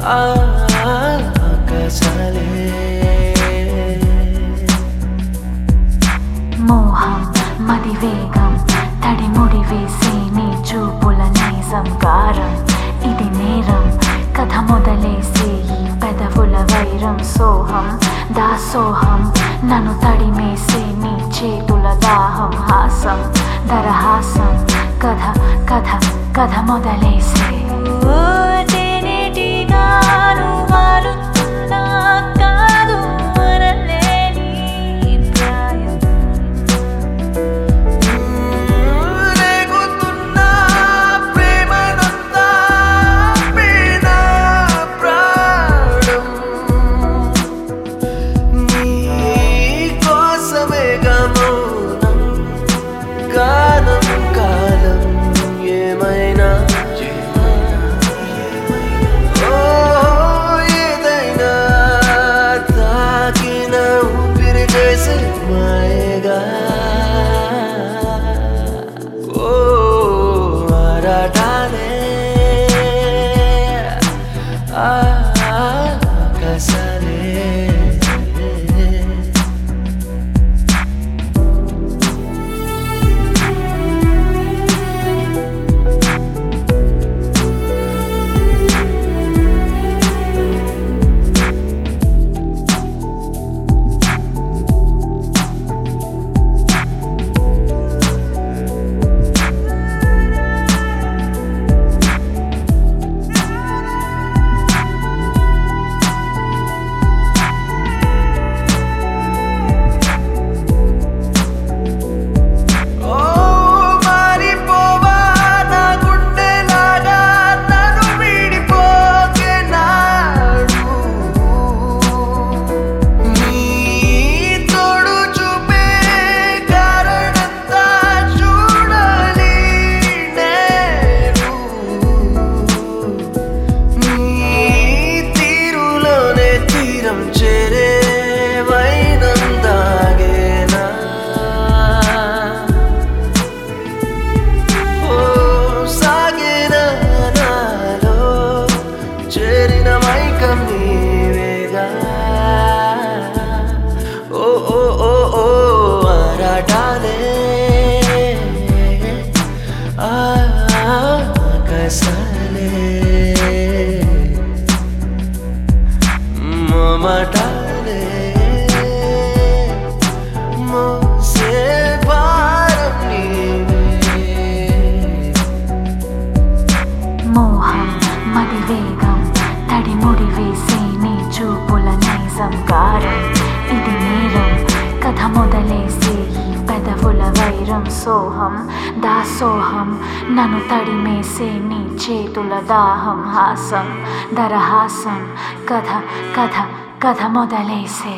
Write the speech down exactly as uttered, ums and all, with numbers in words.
ఆకాశాలే మోహం మది వేగం తడి ముడి వేసే నీ చూపుల నైజం గారం ఇది నేరం కథ మొదలేసే ఈ పెదవుల వైరం సోహం దాసోహం నన్ను తడిమేసే నీ చేతుల దాహం హాసం దరహాసం కథ కథ కథ మొదలేసే కాలం కాలం ఏమైనా ఓ ఏదైనా తాకిన ఊపిరి చేసే మాయగా ఓ ఆరాటాలే ఆకాశాలే చేరే వైనం దాగేనా ఓ సాగిన నాలో చేరిన మైకం నీవేగా ఓ ఓ ఓ ఓ ఆరాటాలే ఆకాశాలే మటాలే మోసే భారం నీవే మోహం మది వేగం తడి ముడి వేసే నీ చూపుల నైజం గారం ఇది నేరం కథ మొదలేసే ఈ పెదవుల వైరం సోహం దాసోహం నన్ను తడిమేసే నీ చేతుల దాహం హాసం దరహాసం కథ కథ కథ మొదలేసే